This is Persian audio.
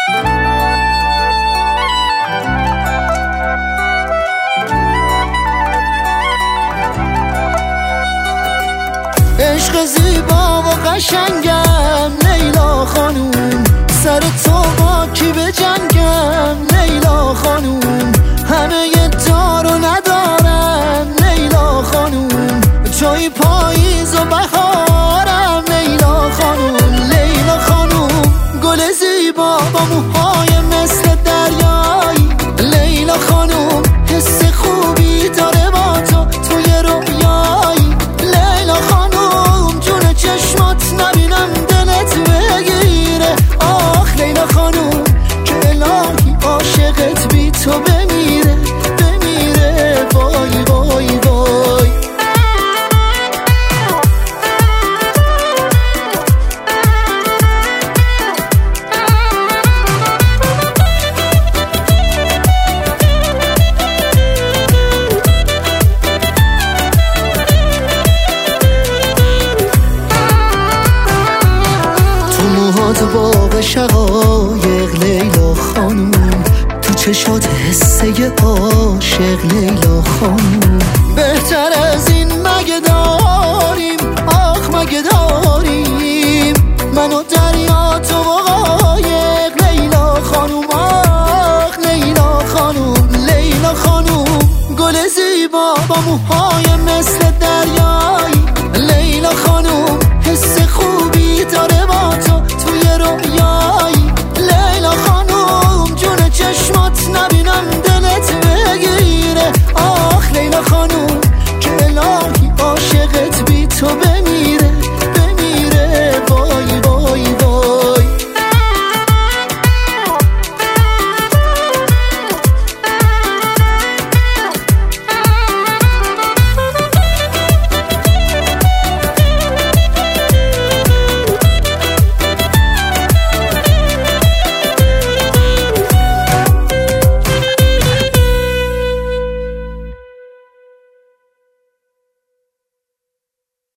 عشق زیبا و قشنگم لیلا خانوم، سر تو با کی به جنگم لیلا خانوم، همه دارو ندارم لیلا خانوم، توی پاییز و بهارم لیلا خانوم. لیلا خانوم گل زیبا با موهای مثل دریایی، لیلا خانوم حس خوبی داره با تو توی رویایی، لیلا خانوم جون چشمات نبینم دلت بگیره، آخ لیلا خانوم که الهی عاشقت بی تو بمیره بمیره، وای وای وای. تو باغ شقایق لیلا خانوم، تو چشات حسه عاشق لیلا خانوم، بهتر از این مگه داریم آخ مگه داریم، من و دریا تو و قایق لیلا خانوم، آخ لیلا خانوم. لیلا خانوم گل زیبا با موهای مثل دریای،